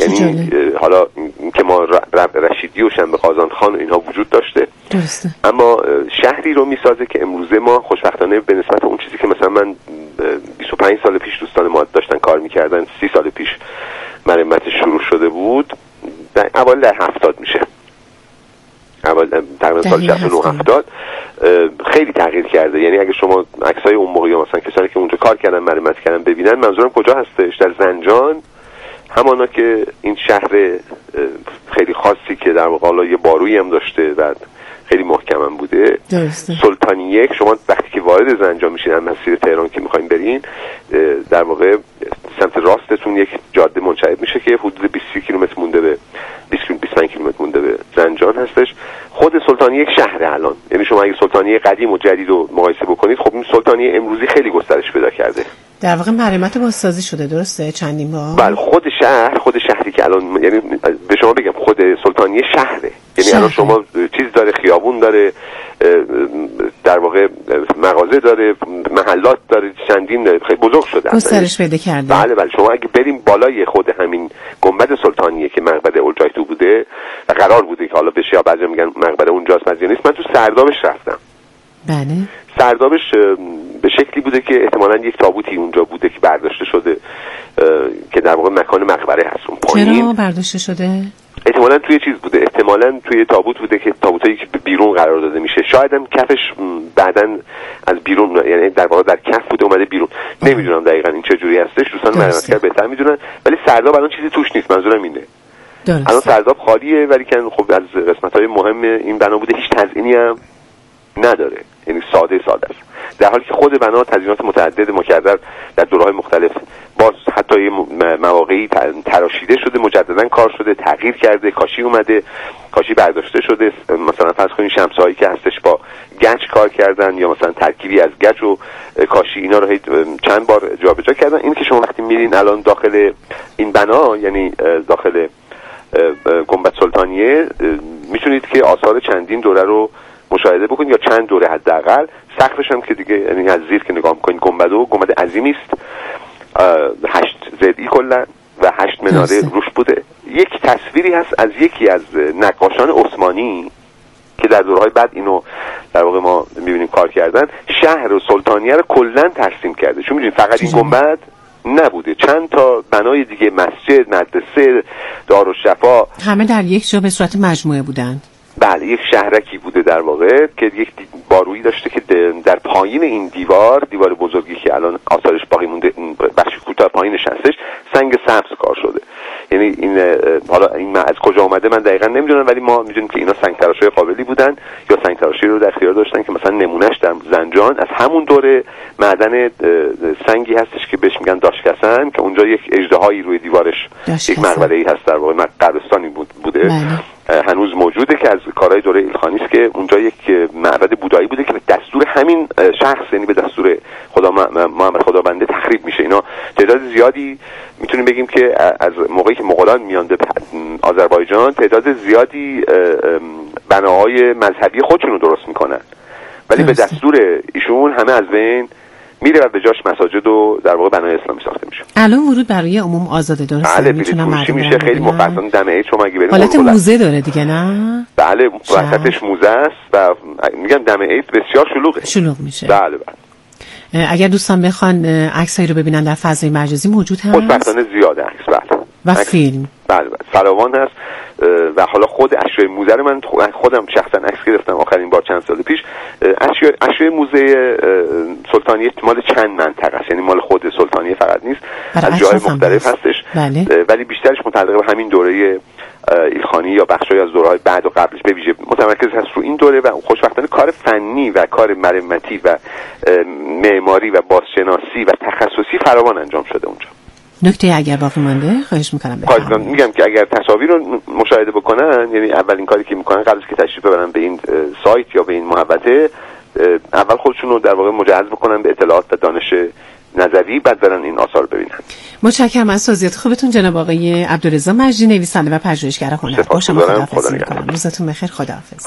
یعنی حالا که ما رشیدی و شنبه قازان خان و اینها وجود داشته درسته، اما شهری رو میسازه که امروزه ما خوشبختانه به نسبت اون چیزی که مثلا من 25 سال پیش دوستان ما داشتن کار میکردن 30 سال پیش مرمتش شروع شده بود، در اوایل در 70 میشه، تقریبا سال 69 70 خیلی تغییر کرده. یعنی اگه شما عکسای اون موقع مثلا کسانی که اونجا کار کردن مرمت کردن ببینن، منظورم کجا هستش؟ در زنجان، همانا که این شهر خیلی خاصی که در واقع یه بارویی هم داشته و خیلی محکم هم بوده. درسته. سلطانی یک، شما وقتی که وارد زنجان میشین از مسیر تهران که میخواین برین، در واقع سمت راستتون یک جاده منشعب میشه که حدود 20 کیلومتر مونده به 25 کیلومتر مونده به زنجان هستش. خود سلطانی یک شهر الان، یعنی شما اگه سلطانی قدیم و جدید رو مقایسه بکنید، خب این سلطانی امروزی خیلی گسترش پیدا کرده. در واقع مرمت بازسازی شده، درسته؟ چندین بار. بله، خود شهری که الان، یعنی به شما بگم خود سلطانی شهره، یعنی الان شما چیز داره، خیابون داره، در واقع مغازه داره، محلات داره، چندین داره، خیلی بزرگ شده، گسترش پیدا کرده. بله، شما اگه بریم بالای خود همین گنبد سلطانیه که مقبره اولجایتو بوده و قرار بوده که حالا بشه، یا بعضی میگن مقبره اونجاست، بعضی نیست. من تو سردابش رفتم. بله. سردابش به شکلی بوده که احتمالاً یک تابوتی اونجا بوده که برداشته شده که در واقع مکان مقبره هست اون پایین. چرا برداشته شده؟ احتمالاً توی چیز بوده، احتمالاً توی تابوت بوده که تابوتایی که بیرون قرار داده میشه، شاید هم کفش بعداً از بیرون، یعنی در واقع در کف بوده اومده بیرون. نمیدونم دقیقاً این چه جوری هستش، دوستان مرمتگر بهتر میدونن، ولی سرداب الان چیزی توش نیست، منظورم اینه. الان سرداب خالیه، ولی که خب از قسمت‌های مهم این بنا بوده هیچ تزیینی هم نداره، یعنی ساده است، در حالی که خود بنا تزیینات متعدد مکرر در دوره‌های مختلف، باز حتی مواقعی تراشیده شده، مجددا کار شده، تغییر کرده، کاشی اومده، کاشی برداشته شده. مثلا فرض کنید شمسایی که هستش با گچ کار کردن، یا مثلا ترکیبی از گچ و کاشی، اینا رو چند بار جابجا کردن. این که شما وقتی میرین الان داخل این بنا، یعنی داخل گنبد سلطانیه، میتونید که آثار چندین دوره رو مشاهده بکنید، یا چند دوره حداقل. سقفش هم که دیگه، یعنی از زیر که نگاه می‌کنید، گنبد عظیمی است، 8 ضلعی کلا و 8 مناره روش بوده. یک تصویری هست از یکی از نقاشان عثمانی که در دوره‌های بعد اینو در واقع ما می‌بینیم کار کردن، شهر و سلطانیه رو کلا ترسیم کرده. چون می‌دونید فقط این گنبد نبوده، چند تا بنای دیگه، مسجد، مدرسه، دارالشفا، همه در یک جا به صورت مجموعه بودند. بله، یک شهرکی بوده در واقع که یک بارویی داشته که در پایین این دیوار بزرگی که الان آثارش باقی مونده، بخش کوتاه پایینش هستش، سنگ سبز کار شده. یعنی این حالا این از کجا اومده من دقیقاً نمیدونم، ولی ما میدونیم که اینا سنگ تراشی قابلی بودن، یا سنگ تراشی رو در اختیار داشتن که مثلا نمونهش در زنجان از همون دوره معدن سنگی هستش که بهش میگن داشکسن، که اونجا یک اژدهایی روی دیوارش، یک مقبره‌ای هست، در واقع قبرستانی بوده. هنوز موجوده که از کارهای دوره ایلخانی است، که اونجا یک معبد بودایی بوده که به دستور همین شخص، یعنی به دستور محمد خدابنده تخریب میشه. اینا تعداد زیادی میتونیم بگیم که از موقعی که مغولان میان به آذربایجان، تعداد زیادی بناهای مذهبی خودشونو درست میکنن، ولی به دستور ایشون همه از بین میره و به جاش مساجد و در واقع بنای اسلامی ساخته میشه. الان ورود برای عموم آزاده، درسته؟ بله، میتونم مردم میشه، خیلی مفصل دم عید شما اگه برید حالت موزه داره دیگه، نه؟ بله، وسطش موزه است و میگم دم عید بسیار شلوغ میشه. بله. اگر دوستان بخوان عکسایی رو ببینن در فضای مجازی موجود هست؟ خوشبختانه زیاده عکس، بله. و فیلم. بله، فراوان هست. و حالا خود اشیاء موزه رو من خودم شخصا عکس گرفتم آخرین بار چند سال پیش. اشیاء موزه سلطانیه مال چند منطقه است، یعنی مال خود سلطانیه فقط نیست، از جای مختلف هستش. بله. ولی بیشترش متعلق به همین دوره ایلخانی یا بخشای از دوره‌های بعد و قبلش به ویژه متمرکز هست رو این دوره، و خوشبختانه کار فنی و کار مرمتی و معماری و بازشناسی و تخصصی فراوان انجام شده اونجا. نکته اگر باقی مانده خواهش میکنم میگم که اگر تصاویر رو مشاهده بکنن، یعنی اولین کاری که میکنن قبل از که تشریف ببرن به این سایت یا به این محوطه، اول خودشون رو در واقع مجهز بکنن به اطلاعات و دانش نظری، بعد برن این آثار ببینن. متشکرم از توضیحات خوبتون جناب آقای عبدالرضا مجدی، نویسنده و پژوهشگر هنر. با شما خداحافظی میکنم. روزتون بخیر. خداحافظ.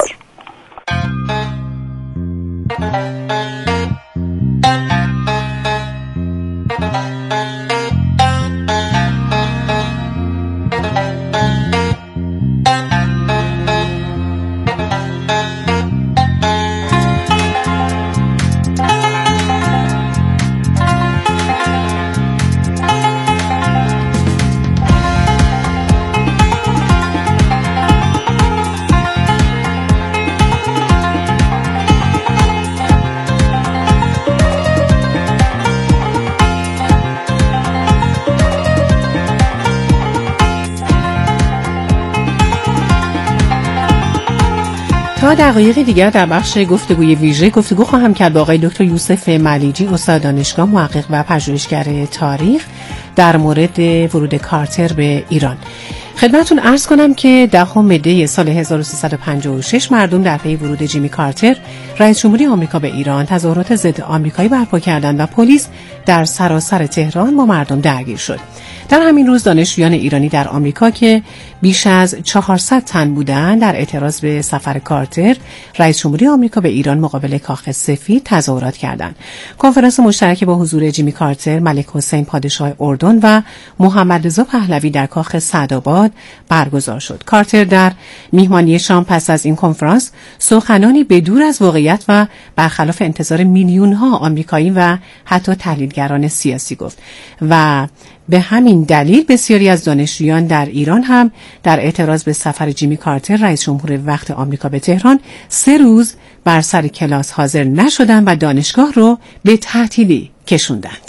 تا دقایق دیگر در بخش گفتگوی ویژه گفتگو خواهم کرد با آقای دکتر یوسف ملیجی، استاد دانشگاه، محقق و پژوهشگر تاریخ در مورد ورود کارتر به ایران. خدمتتون عرض کنم که 10 دی سال 1356 مردم در پی ورود جیمی کارتر رئیس جمهوری آمریکا به ایران تظاهرات ضد آمریکایی برپا کردند و پلیس در سراسر تهران با مردم درگیر شد. در همین روز دانشجویان ایرانی در آمریکا که بیش از 400 تن بودند در اعتراض به سفر کارتر رئیس جمهوری آمریکا به ایران مقابل کاخ سفید تظاهرات کردند. کنفرانس مشترک با حضور جیمی کارتر، ملک حسین پادشاه اردن و محمد رضا پهلوی در کاخ سعدآباد برگزار شد. کارتر در میهمانی شام پس از این کنفرانس سخنانی بدور از واقعیت و برخلاف انتظار میلیون‌ها آمریکایی و حتی تحلیلگران سیاسی گفت و به همین دلیل بسیاری از دانشجویان در ایران هم در اعتراض به سفر جیمی کارتر رئیس جمهور وقت آمریکا به تهران 3 روز بر سر کلاس حاضر نشدند و دانشگاه رو به تعطیلی کشوندند.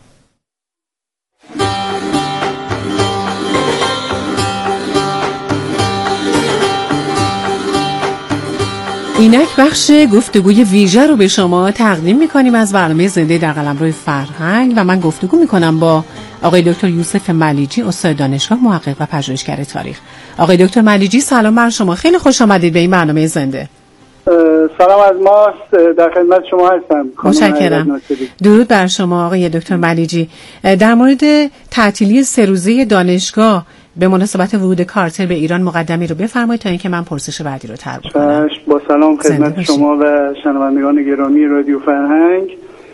اینک بخش گفتگوی ویژه رو به شما تقدیم می‌کنیم از برنامه زنده در قلمرو فرهنگ و من گفتگو می‌کنم با آقای دکتر یوسف ملیجی، استاد دانشگاه، محقق و پژوهشگر تاریخ. آقای دکتر ملیجی سلام بر شما، خیلی خوش آمدید به این برنامه زنده. سلام از ما، در خدمت شما هستم. متشکرم. درود بر شما آقای دکتر ملیجی. در مورد تعطیلی 3 روزه دانشگاه به مناسبت ورود کارتر به ایران مقدمی رو بفرمایید تا اینکه من پرسش بعدی رو طرح کنم. با سلام خدمت شما و شنوندگان گرامی رادیو فرهنگ.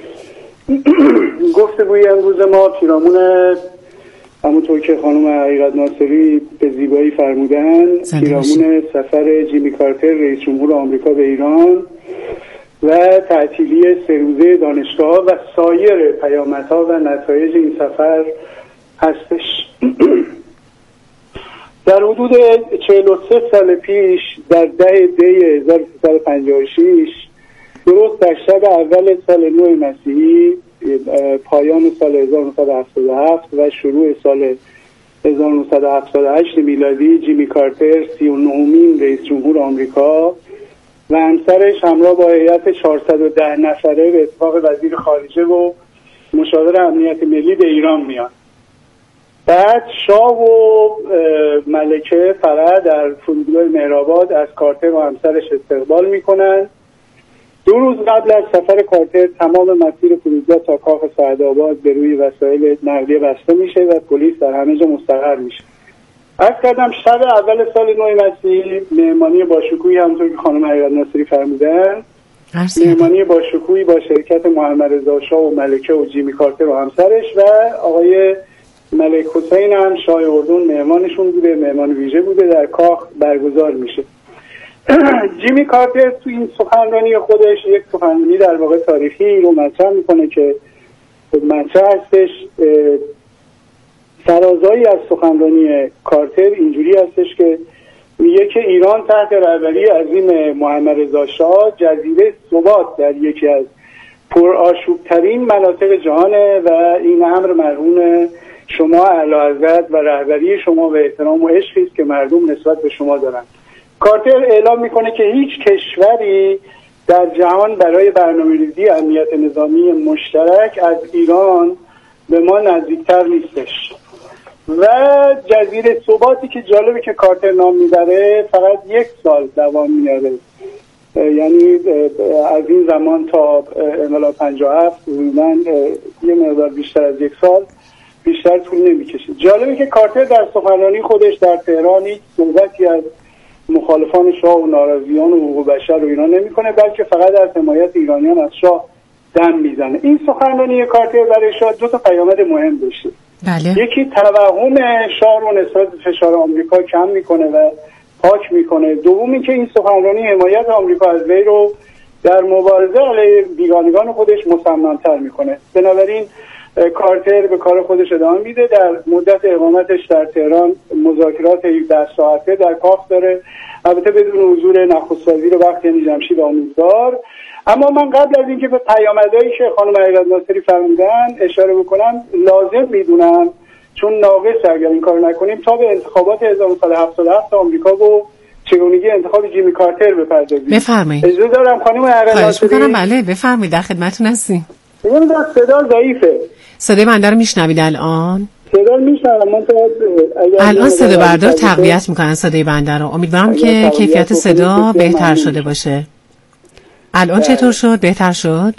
گفتگوی امروز ما پیرامون همونطور که خانم حقیقت ناصری به زیبایی فرمودن پیرامون سفر جیمی کارتر رئیس جمهور آمریکا به ایران و تعطیلی 3 روزه دانشگاه و سایر پیامدها و نتایج این سفر هستش. در حدود 43 سال پیش در 10 دی 1356 درست در شب اول سال نو مسیحی، پایان سال 1977 و شروع سال 1978 میلادی، جیمی کارتر 39مین رئیس جمهور آمریکا و همسرش همراه با هیئت 410 نفره به اتفاق وزیر خارجه و مشاور امنیت ملی به ایران میان. بعد شاه و ملکه فرح در فرودگاه مهرآباد از کارتر و همسرش استقبال میکنن. 2 روز قبل از سفر کارتر تمام مسیر فرودگاه تا کاخ سعدآباد به روی وسایل نقلیه بسته میشه و پلیس در همه جا مستقر میشه. عرض کردم شب اول سال نو مسیحی مهمانی باشکوهی همونطور که خانم حقیقت ناصری فرمودن، مهمانی باشکوهی با شرکت محمد رضا شاه و ملکه و جیمی کارتر و همسرش و آقای ملک حسین هم شاه اردن مهمانشون بوده، مهمان ویژه بوده، در کاخ برگزار میشه. جیمی کارتر تو این سخنرانی خودش یک سخنرانی در واقع تاریخی رو مطرح میکنه که مطرح هستش. سرازایی از سخنرانی کارتر اینجوری هستش که میگه که ایران تحت رهبری عظیم محمد رضا شاه جزیره ثبات در یکی از پرآشوب‌ترین مناطق جهانه و این امر مرهون شما اعلیحضرت و رهبری شما و احترام و عشقی است که مردم نسبت به شما دارن. کارتر اعلام میکنه که هیچ کشوری در جهان برای برنامه‌ریزی امنیت نظامی مشترک از ایران به ما نزدیکتر نیستش و جزیره ثباتی که جالبه که کارتر نام میبره فقط 1 سال دوام میاره، یعنی از این زمان تا انقلاب 57 حدوداً یه مقدار بیشتر از 1 سال بیشتر طول نمیکشه. جالبه که کارتر در سخنرانی خودش در تهران هیچ صحبتی از مخالفان شاه و ناراضیان و حقوق بشر رو اینا نمیکنه، بلکه فقط از حمایت ایرانیان از شاه دم میزنه. این سخنرانی کارتر برای شاه 2 تا پیامد مهم داشته. بله. یکی توهم شاه رو نسبت به فشار آمریکا کم میکنه و پاک میکنه. دومی که این سخنرانی حمایت آمریکا از وی رو در مبارزه علیه بیگانگان خودش مصمم‌تر میکنه. بنابراین کارتر به کار خودش ادامه میده. در مدت اقامتش در تهران مذاکرات 17 ساعته در کاخ داره، البته بدون حضور نخست وزیر وقت یعنی جمشید آموزگار. اما من قبل از اینکه به پیامدهایی که خانم حقیقت ناصری فرمودن اشاره بکنم لازم میدونم، چون ناقصه اگر این کار نکنیم، تا به انتخابات 1977 آمریکا و چگونگی انتخاب جیمی کارتر بپردازیم. بفرمایید. اجازه دارم خانم عقل ناصری؟ خواهش می‌کنم. بله بفرمایید، در خدمتتون هستیم. نمیدونم صدا ضعیفه. صدای بنده رو میشنوید الان؟ صدا میشنوم. من الان صدا بردار تقویت میکنن صدای بنده رو. امیدوارم که کیفیت صدا بهتر شده باشه. الان چطور شد؟ بهتر شد؟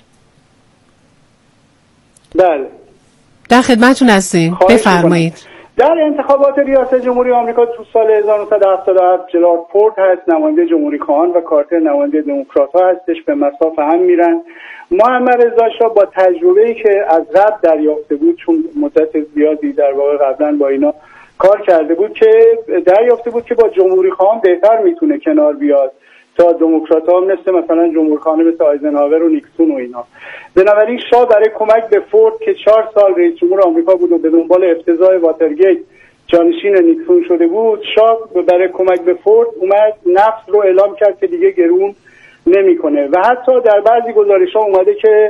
بله. در خدمتتون هستیم. بفرمایید. در انتخابات ریاست جمهوری آمریکا تو سال 1977 جرارد فورد هست نماینده جمهوری خواهان و کارتر نماینده دموکرات‌ها هستش، به مصاف هم میرن. محمد رضا شاه با تجربه‌ای که از قبل دریافته بود، چون مدت زیادی در واقع قبلا با اینا کار کرده بود، که دریافته بود که با جمهوری خواهان بهتر میتونه کنار بیاد تا دموکرات‌ها مثلا جمهوری خواهان مثل آیزنهاور و نیکسون و اینا. بنابراین شاه برای کمک به فورد که 4 سال رئیس جمهور آمریکا بود و به دنبال افتضاح واترگیت جانشین نیکسون شده بود، شاه برای کمک به فورد اومد نفت رو اعلام کرد که دیگه گرون نمیکنه و حتی در بعضی گزارش‌ها اومده که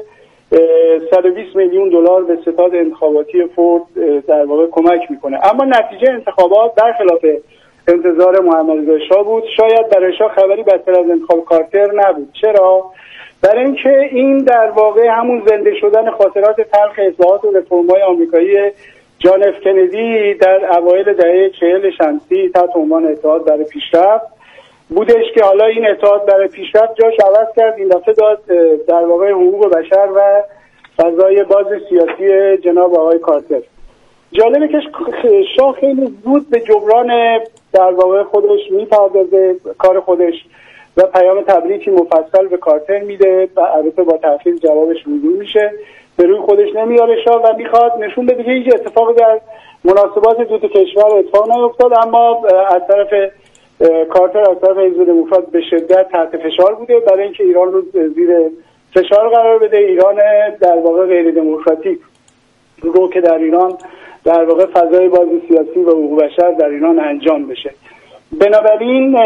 120 میلیون دلار به ستاد انتخاباتی فورد در واقع کمک میکنه. اما نتیجه انتخابات برخلاف انتظار محمد رضا شاه بود. شاید برای شاه خبری بدتر از انتخاب کارتر نبود. چرا؟ برای اینکه این در واقع همون زنده شدن خاطرات تلخ اصلاحات و رفرم‌های آمریکایی جان اف کندی در اوایل دهه 40 شمسی تحت عنوان اتحاد برای پیشرفت بودش که حالا این اتحاد برای پیشرفت جاش عوض کرد، این دفعه داد در واقع حقوق بشر و فضای باز سیاسی جناب آقای کارتر. جالبه که شاه خیلی زود به جبران در واقع خودش میپردازه، کار خودش و پیام تبریکی مفصل به کارتر میده و البته با تأخیر جوابش رجوع میشه، به روی خودش نمیاره شاه و میخواد نشون بده که هیچ اتفاقی در مناسبات دو کشور اتفاق نیفتاد. اما از طرف کارتر، از طرف حزب دموکرات به شدت تحت فشار بوده برای اینکه ایران رو زیر فشار قرار بده، ایران در واقع غیر دموکراتیک رو که در ایران در واقع فضای باز سیاسی و حقوق بشر در ایران انجام بشه. بنابراین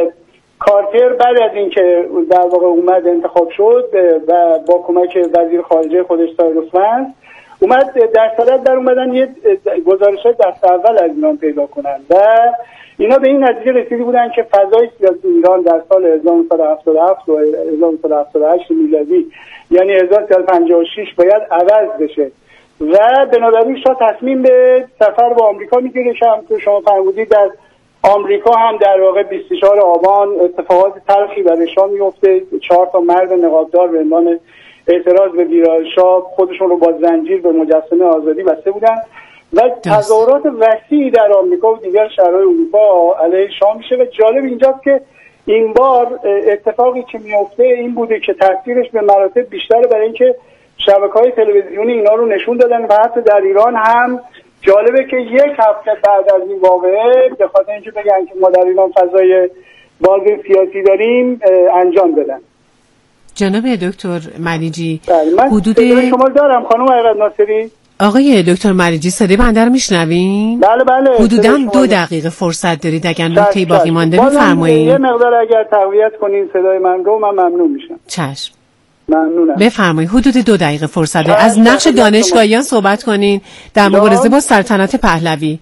کارتر بعد از اینکه در واقع اومد انتخاب شد و با کمک وزیر خارجه خودش سایروس ونس اومد در صدد در اومدن یه گزارش دست اول از ایران پیدا کنن و اینا به این نتیجه رسیده بودن که فضای سیاسی ایران در سال 1977 و 1978 میلادی یعنی 1356 باید عوض بشه و بنابراین شاه تصمیم به سفر به آمریکا میگیره که هم شما فرمودید در آمریکا هم در واقع 24 آبان اتفاقات تلخی برای شاه میفته. 4 تا مرد نقابدار به عنوان اعتراض به دیدار شاه خودشون رو با زنجیر به مجسمه آزادی بسته بودن و تظاهرات وسیعی در آمریکا و دیگر شهرهای اروپا علیه شاه میشه و جالب اینجاست که این بار اتفاقی که میفته این بوده که تاثیرش به مراتب بیشتره برای اینکه شبکه‌های تلویزیونی اینا رو نشون دادن و حتی در ایران هم جالبه که 1 هفته بعد از این واقعه به خاطر اینکه بگن که ما در ایران فضای باز سیاسی داریم انجام بدن. جناب دکتر ملیجی من حدود شما دارم خانم عقل ناصری. آقای دکتر ملیجی صدای بنده رو میشنوین؟ بله. حدوداً 2 دقیقه فرصت دارید اگر نکته‌ای باقی مانده بفرمایید. یه مقدار اگر تقویت کنین صدای من رو من ممنون میشم. چشم. ممنونم. بفرمایید. حدود 2 دقیقه فرصت دارید. از نقش دانشگاهیان صحبت کنین در مبارزه با سلطنت پهلوی.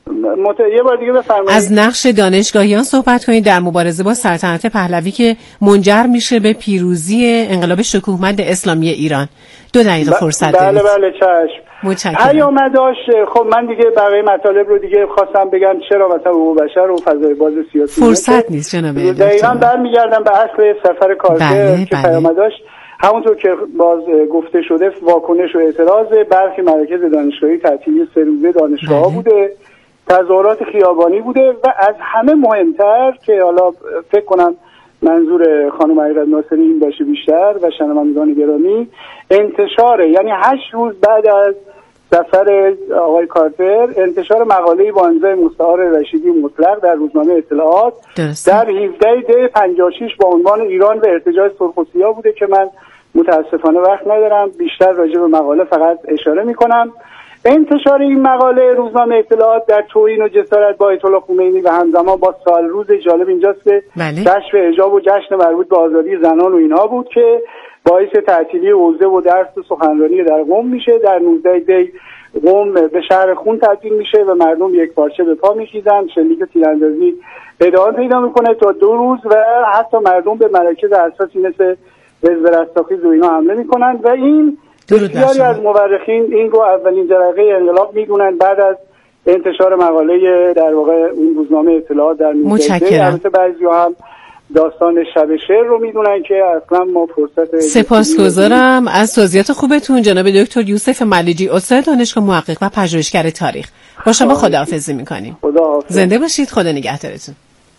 یه بار دیگه بفرمایید. از نقش دانشگاهیان صحبت کنید در مبارزه با سلطنت پهلوی که منجر میشه به پیروزی انقلاب شکوهمند اسلامی ایران. 2 دقیقه فرصت دارید. بله چشم. متشکرم. پیامداش خب من دیگه بقیه مطالب رو دیگه خواستم بگم چرا مثلا حقوق بشر و فضای باز سیاسی فرصت نیست جناب دکتر. دقیقاً برمیگردم به اصل سفر کارتر که پیامداش همونطور که باز گفته شده واکنش و اعتراض برخی مراکز دانشگاهی تعطیلی 3 روزه دانشگاه‌ها بوده، تظاهرات خیابانی بوده و از همه مهمتر که حالا فکر کنم منظور خانم عقل ناصری این باشه بیشتر و شنوندگان گرامی، انتشار یعنی 8 روز بعد از سفر آقای کارتر انتشار مقاله‌ای با امضای مستعار رشیدی مطلق در روزنامه اطلاعات در 17 دی 56 با عنوان ایران و ارتجاع سرخ و سیاه بوده که من متاسفانه وقت ندارم بیشتر راجع به مقاله فقط اشاره میکنم. انتشار این مقاله روزنامه اطلاعات در توهین و جسارت با آیت الله خمینی و همزمان با سال روز جالب اینجاست که کشف حجاب و جشن مربوط به آزادی زنان و اینها بود که باعث تعطیلی حوزه و درس و سخنرانی در قم میشه. در 19 دی قم به شهر خون تبدیل میشه و مردم یک پارچه به پا میخیزن، شلیک تیراندازی ادامه پیدا میکنه تا 2 روز و حتی مردم به مراکز اساسی مثل حزب رستاخیز و اینا حمله میکنن و این بسیاری از مورخین این رو اولین جرقه انقلاب میدونن بعد از انتشار مقاله در واقع اون روزنامه اطلاعات در میزده. البته بعضی‌ها هم داستان شب شعر رو میدونن که اصلا ما فرصت. سپاسگزارم از توضیحات خوبتون جناب دکتر یوسف ملیجی، استاد دانشگاه، محقق و پژوهشگر تاریخ. با شما خداحافظی میکنیم. خداحافظ. زنده باشید. خدا نگهدارتون.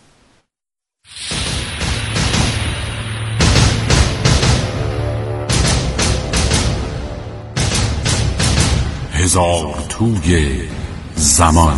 هزار توی زمان.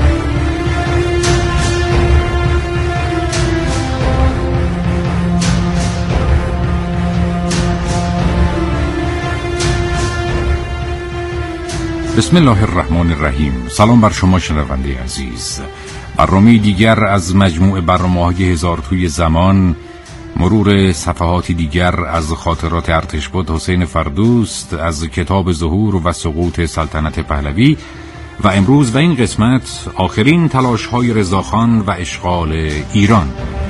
بسم الله الرحمن الرحیم. سلام بر شما شنونده عزیز. برنامه دیگر از مجموع برنامه‌های هزار توی زمان، مرور صفحاتی دیگر از خاطرات ارتشبد حسین فردوست از کتاب ظهور و سقوط سلطنت پهلوی و امروز و این قسمت آخرین تلاش‌های رضاخان و اشغال ایران.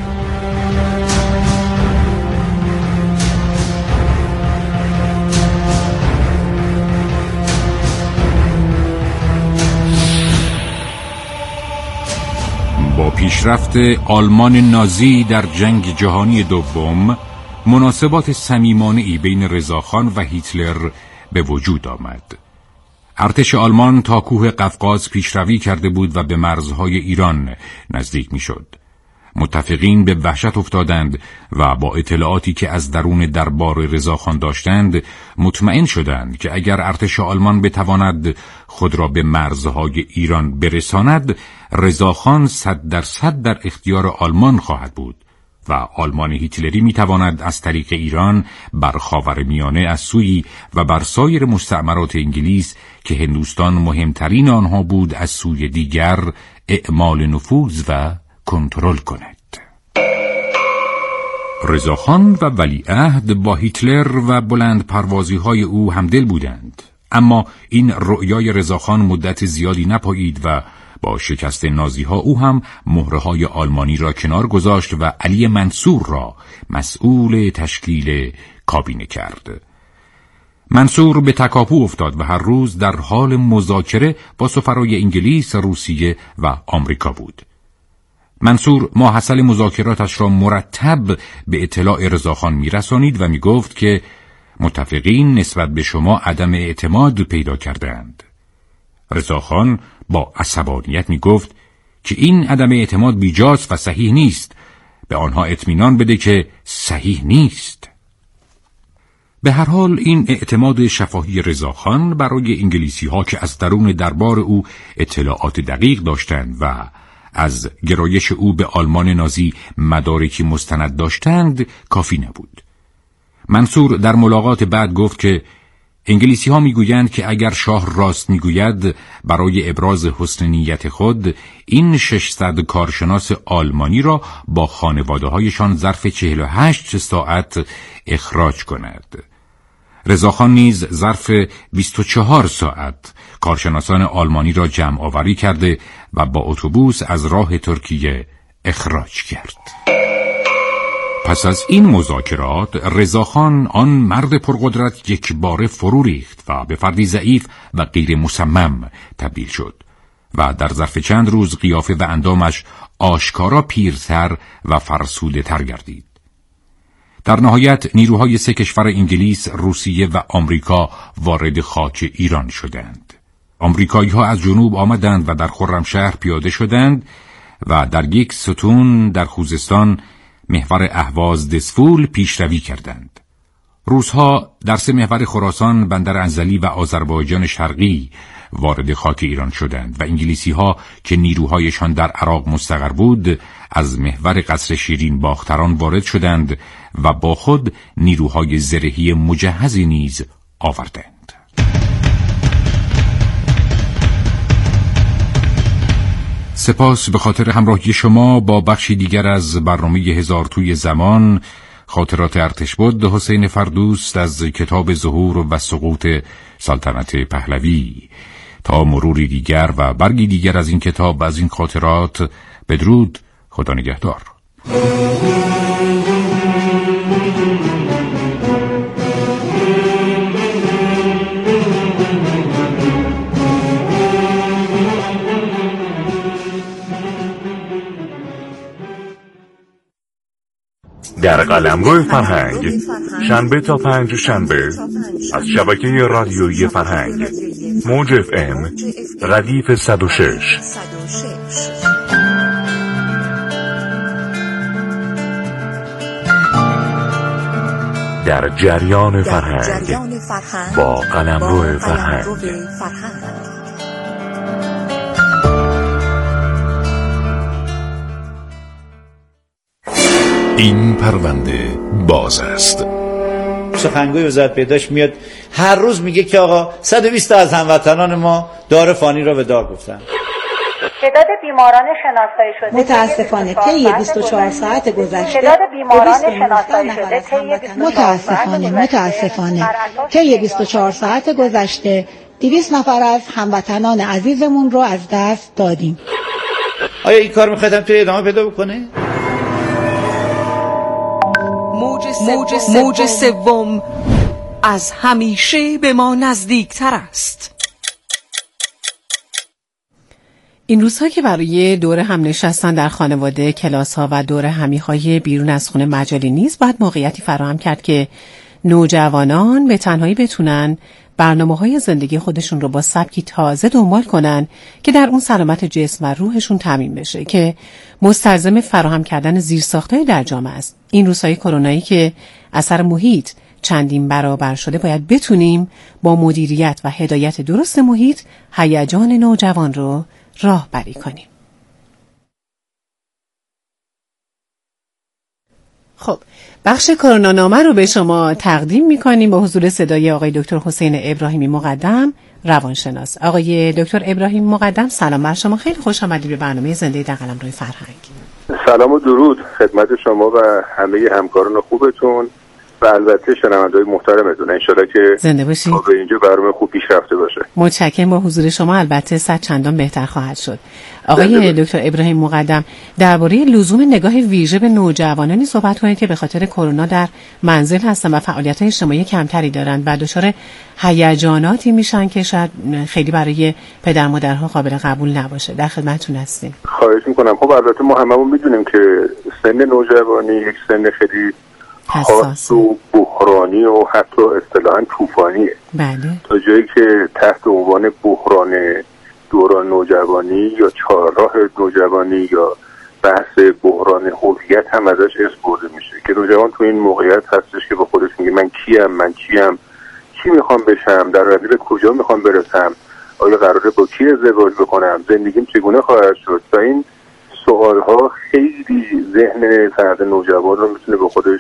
با پیشرفت آلمان نازی در جنگ جهانی دوم، مناسبات صمیمانه‌ای بین رضاخان و هیتلر به وجود آمد. ارتش آلمان تا کوه قفقاز پیشروی کرده بود و به مرزهای ایران نزدیک می‌شد. متفقین به وحشت افتادند و با اطلاعاتی که از درون دربار رضاخان داشتند مطمئن شدند که اگر ارتش آلمان بتواند خود را به مرزهای ایران برساند، رضاخان 100% در اختیار آلمان خواهد بود و آلمان هیتلری میتواند از طریق ایران بر خاورمیانه از سوی و بر سایر مستعمرات انگلیس که هندوستان مهمترین آنها بود از سوی دیگر اعمال نفوذ و کنترل کند. رضاخان و ولیعهد با هیتلر و بلند پروازی های او همدل بودند، اما این رؤیای رضاخان مدت زیادی نپایید و با شکست نازی ها او هم مهره های آلمانی را کنار گذاشت و علی منصور را مسئول تشکیل کابینه کرد. منصور به تکاپو افتاد و هر روز در حال مذاکره با سفرای انگلیس، روسیه و آمریکا بود. منصور ماحصل مذاکراتش را مرتب به اطلاع رضاخان می‌رسانید و می‌گفت که متفقین نسبت به شما عدم اعتماد پیدا کردند. رضاخان با عصبانیت می‌گفت که این عدم اعتماد بیجاست و صحیح نیست. به آنها اطمینان بده که صحیح نیست. به هر حال این اعتماد شفاهی رضاخان برای انگلیسی‌ها که از درون دربار او اطلاعات دقیق داشتند و از گرایش او به آلمان نازی مدارکی مستند داشتند کافی نبود. منصور در ملاقات بعد گفت که انگلیسی ها میگویند که اگر شاه راست میگوید برای ابراز حسن نیت خود این 600 کارشناس آلمانی را با خانواده هایشان ظرف 48 ساعت اخراج کند. رضاخان نیز ظرف 24 ساعت کارشناسان آلمانی را جمع آوری کرده و با اتوبوس از راه ترکیه اخراج کرد. پس از این مذاکرات رضاخان آن مرد پرقدرت یک باره فرو ریخت و به فردی ضعیف و غیر مصمم تبدیل شد و در ظرف چند روز قیافه و اندامش آشکارا پیرتر و فرسوده تر گردید. در نهایت نیروهای 3 کشور انگلیس، روسیه و آمریکا وارد خاک ایران شدند. آمریکایی‌ها از جنوب آمدند و در خرمشهر پیاده شدند و در یک ستون در خوزستان محور اهواز دسفول پیشروی کردند. روس‌ها در 3 محور خراسان، بندر انزلی و آذربایجان شرقی وارد خاک ایران شدند و انگلیسی‌ها که نیروهایشان در عراق مستقر بود از محور قصر شیرین باختران وارد شدند و با خود نیروهای زرهی مجهزی نیز آوردند. سپاس به خاطر همراهی شما با بخشی دیگر از برنامه هزار توی زمان، خاطرات ارتشبد حسین فردوست از کتاب ظهور و سقوط سلطنت پهلوی. تا مروری دیگر و برگی دیگر از این کتاب و از این خاطرات. بدرود، خدا نگهدار. در قلمرو فرهنگ شنبه تا پنج شنبه از شبکه رادیویی فرهنگ موج FM ردیف 106 در جریان فرهنگ با قلمرو فرهنگ. این پرونده باز است. سخنگوی وزارت بهداشت میاد هر روز میگه که آقا 120 از هموطنان ما دار فانی را به دار گفتن. تعداد بیماران شناسایی شده متاسفانه طی 24 ساعت گذشته طی 24 ساعت گذشته 200 نفر از هموطنان عزیزمون رو از دست دادیم. آیا این کار میخواید هم توی ادامه پیدا بکنه؟ موج سوم از همیشه به ما نزدیکتر است. این روزها که برای دور هم نشستن در خانواده، کلاس‌ها و دور همی‌های بیرون از خونه مجالی نیست، باید موقعیتی فراهم کرد که نوجوانان به تنهایی بتونن برنامه‌های زندگی خودشون رو با سبکی تازه دنبال کنن که در اون سلامت جسم و روحشون تامین بشه، که مستلزم فراهم کردن زیرساخت‌های در جامعه است. این روزهای کرونایی که اثر محیط چندین برابر شده، باید بتونیم با مدیریت و هدایت درست محیط هیجان نوجوان رو راهبری کنیم. خب، بخش کرونا نامه رو به شما تقدیم می‌کنیم با حضور صدای آقای دکتر حسین ابراهیمی مقدم، روانشناس. آقای دکتر ابراهیمی مقدم، سلام بر شما. خیلی خوش آمدید به برنامه زنده در قلمرو فرهنگ. سلام و درود خدمت شما و همه همکاران خوبتون و البته شنونده‌های محترمتون. ان شاءالله که زنده باشید. به اینجا برنامه خوب پیش رفته باشه. متشکرم. با حضور شما البته صد چندان بهتر خواهد شد. آقای دکتر ابراهیم مقدم، درباره لزوم نگاه ویژه به نوجوانانی صحبت کنید که به خاطر کرونا در منزل هستن و فعالیت‌های اجتماعی کمتری دارند و دچار هیجاناتی میشن که شاید خیلی برای پدر مادرها قابل قبول نباشه. در خدمتتون هستیم. خواهش می‌کنم. خب البته ما هممون می‌دونیم که سن نوجوانی یک سن خیلی خاص و بحرانی و حتی اصطلاحاً طوفانیه. بله. تا جایی که تحت عنوان بحران دوران نوجوانی یا چهارراه نوجوانی یا بحث بحران هویت هم ازش اسم برده میشه که نوجوان تو این موقعیت هستش که با خودش میگه من کیم، چی میخوام بشم، در آینده به کجا میخوام برسم، آیا قراره با کی ازدواج بکنم، زندگیم چگونه خواهد شد. و این سوالها خیلی ذهن فرد نوجوان رو میتونه با خودش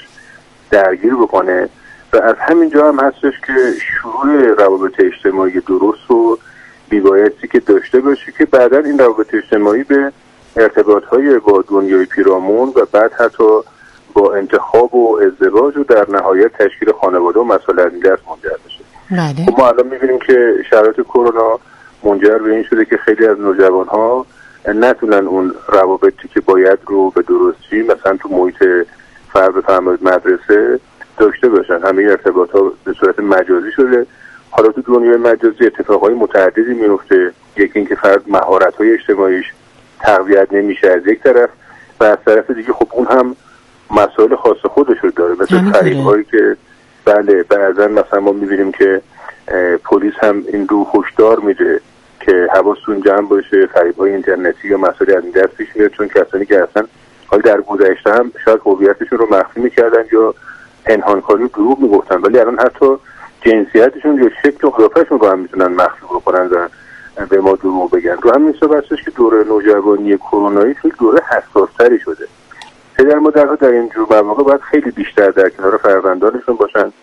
درگیر بکنه و از همینجا هم هستش که شروع روابط اجتماعی درست و بی‌بایستی که داشته باشه که بعدا این روابط اجتماعی به ارتباط‌های با دنیای پیرامون و بعد حتی با انتخاب و ازدواج و در نهایت تشکیل خانواده و مسائل دیگر منجر بشه. بله. ما الان می‌بینیم که شرایط کرونا منجر به این شده که خیلی از نوجوان‌ها نتونن اون روابطی که باید رو به درستی مثلا تو محیط فرد بفرمایید مدرسه داشته باشن. همه ارتباط‌ها به صورت مجازی شده. حالا تو دنیای مجازی اتفاقای متعددی میفته. یکی اینکه فرد مهارت‌های اجتماعیش تقویت نمیشه از یک طرف و از طرف دیگه خب اون هم مسائل خاص خودش رو داره، مثل فریب‌هایی که بله بعضا مثلا ما می‌بینیم که پلیس هم این رو هشدار میده که حواستون جمع باشه، فریب‌های اینترنتی یا مسائلی از این دست پیش میاد، چون کسانی که اصلا حالا در گذشته هم شاید هویتشون رو مخفی می‌کردن یا پنهانکاری و دروغ میگفتن، ولی الان حتی جنسیتشون یا شکل و قیافه‌شون رو هم میتونن مخفی بکنن و به ما دروغ بگن. رو همین حساب هستش که دوره نوجوانی کرونایی خیلی دوره حساس‌تری شده. پدر مادرها در این جور مواقع باید خیلی بیشتر در کنار فرزندانشون باشن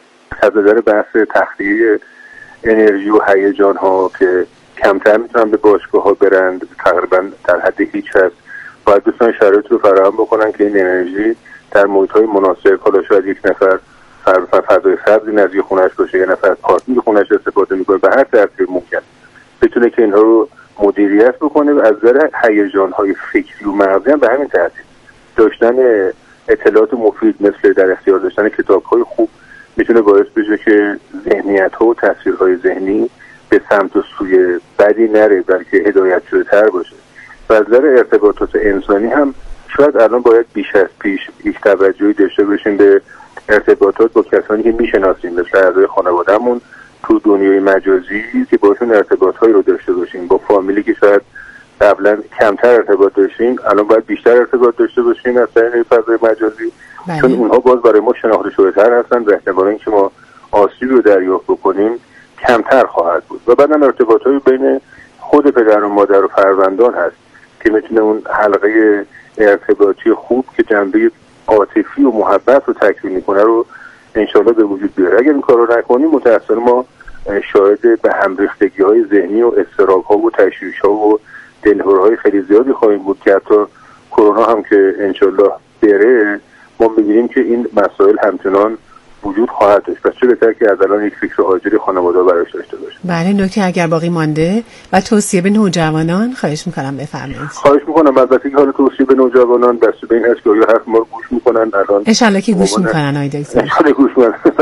از نظر بحث تخلیه انرژی و هیجان‌ها که کمتر میتونن به باشگاه‌ها برند، تقریبا در حد هیچ هست. باید دوستان شرایط رو فراهم بکنن که این انرژی در محیط‌های مناسب، حالا شاید یک نفر فضای سبزی نزدیک خونه‌اش باشه، یک نفر از پارکینگ خونه‌اش استفاده می‌کنه، به هر ترتیب ممکن بتونه که اینها رو مدیریت بکنه و از نظر هیجان‌های فکری و مغزی هم به همین ترتیب داشتن اطلاعات مفید مثل در اختیار داشتن کتاب‌های خوب میتونه باعث بشه که ذهنیت‌ها و تصویرهای ذهنی به سمت و سوی بدی نره، بلکه هدایت شده تر باشه. و از نظر ارتباطات انسانی هم شاید الان باید بیش از پیش یک توجهی داشته باشیم به ارتباطات با کسانی که میشناسیم، مثل اعضای خانواده‌مون تو دنیای مجازی که باشون ارتباطهایی رو داشته باشیم. با فامیلی که شاید قبلا کمتر ارتباط داشتیم الان باید بیشتر ارتباط داشته باشیم از طریق فضای مجازی، چون اونها باز برای ما شناخته شده‌تر هستن و احتمال اینکه ما آسیبی رو دریافت بکنیم کمتر خواهد بود. و بعدم ارتباطهایی بین خود پدر و مادر و فرزندان هست که میتونه اون حلقه ارتباطی خوب که جنبه عاطفی و محبت رو تکمیل میکنه رو انشالله به وجود بیاره. اگر این کار رو نکنیم متأسفانه ما شاهد به همریختگی‌های ذهنی و اضطراب‌ها و تشویش‌ها و دلهرهای خیلی زیادی خواهیم بود که حتی کرونا هم که انشالله بره ما می‌بینیم که این مسائل همچنان وجود خواهد داشت. پس چه بهتر که از الان یک فکر حاضری خانواده براش داشته باشه. بله، نکته اگر باقی مانده و توصیه به نوجوانان خواهش می‌کنم بفرمایید. خواهش می‌کنم. البته که حالا توصیه به نوجوانان دست به این هست که حرف ما رو گوش می‌کنن الان. ان شاءالله که گوش می‌کنن آقای دکتر. ان شاءالله گوش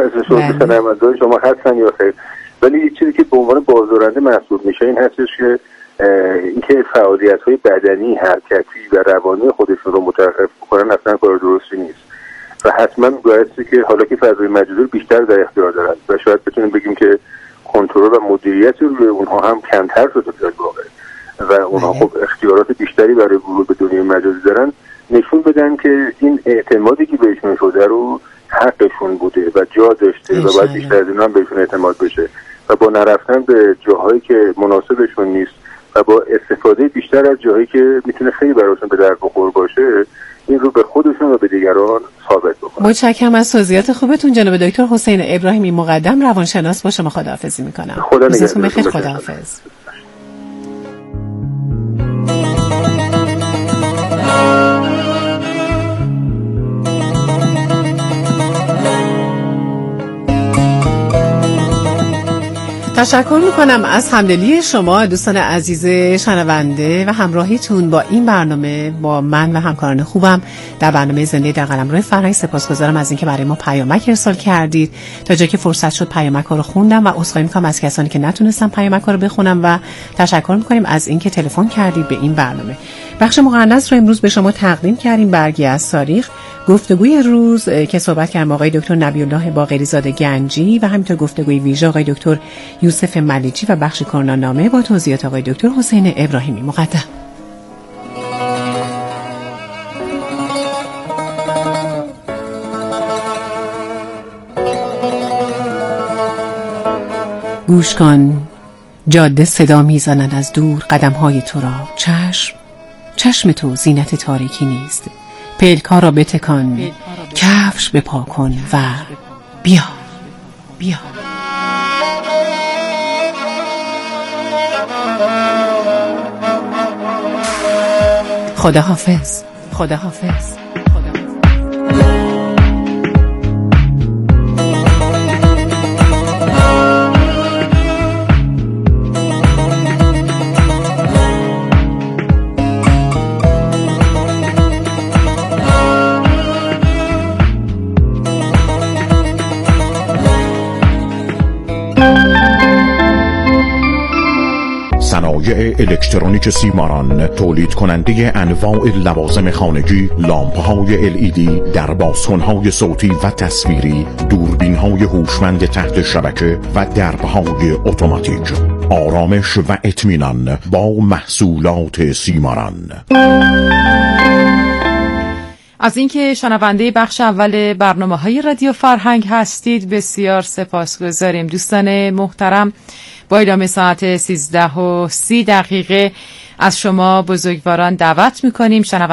می‌کنن. شما هستن یا خیر. ولی یک چیزی که به عنوان بازدارنده محسوب میشه این هستش که اینکه فعالیت‌های بدنی، حرکتی و روانی خودشون رو متوقف کنن اصلا کار درستی نیست. و حتما بایستی که حالا که فضای مجازی بیشتر در اختیار دارن و شاید بتونیم بگیم که کنترل و مدیریت روی اونها هم کمتر شده در واقع و اونها خب اختیارات بیشتری برای ورود به دنیای مجازی دارن، نشون بدن که این اعتمادی که بهشون شده رو حقشون بوده و جا داشته و باید بیشتر از اینا هم بهشون اعتماد بشه و با نرفتن به جاهایی که مناسبشون نیست و با استفاده بیشتر از جاهایی که میتونه خیلی براشون به درد بخور باشه این رو به خودشون و به دیگران ثابت بکنن. متشکرم از توضیحات خوبتون جناب دکتر حسین ابراهیمی مقدم روانشناس. با شما خداحافظی میکنم. خدا نگهدار. خداحافظ. تشکر میکنم از همدلی شما دوستان عزیز شنونده و همراهیتون با این برنامه با من و همکاران خوبم در برنامه زنده در قلمرو فرهنگ. سپاسگزارم از اینکه برای ما پیامک ارسال کردید. تا جایی که فرصت شد پیامک‌ها رو خوندم و عذرخواهی میکنم از کسانی که نتونستم پیامک‌ها رو بخونم و تشکر میکنیم از اینکه تلفن کردید به این برنامه. بخش مقننس رو امروز به شما تقدیم کردیم. برگی از تاریخ، گفتگوی روز که صحبت کردیم آقای دکتر نبی‌الله باقری‌زاده گنجی و همینطور گفتگوی ویژه آقای دکتر یوسف ملیجی و بخش کارنامه با توضیحات آقای دکتر حسین ابراهیمی مقدم. گوش کن، جاده صدا میزنند از دور قدم‌های تو را. چشم تو زینت تاریکی نیست. پلک‌ها را بتکان، کفش بپا کن و بیا. خداحافظ. صنایع الکترونیک سیماران تولید کننده انواع لوازم خانگی، لامپ‌های LED، دربازکن‌های صوتی و تصویری، دوربین‌های هوشمند تحت شبکه و درب‌های اتوماتیک. آرامش و اطمینان با محصولات سیماران. از اینکه شنونده بخش اول برنامه‌های رادیو فرهنگ هستید بسیار سپاسگزاریم. دوستان محترم، با اعلام ساعت 13:30 از شما بزرگواران دعوت می‌کنیم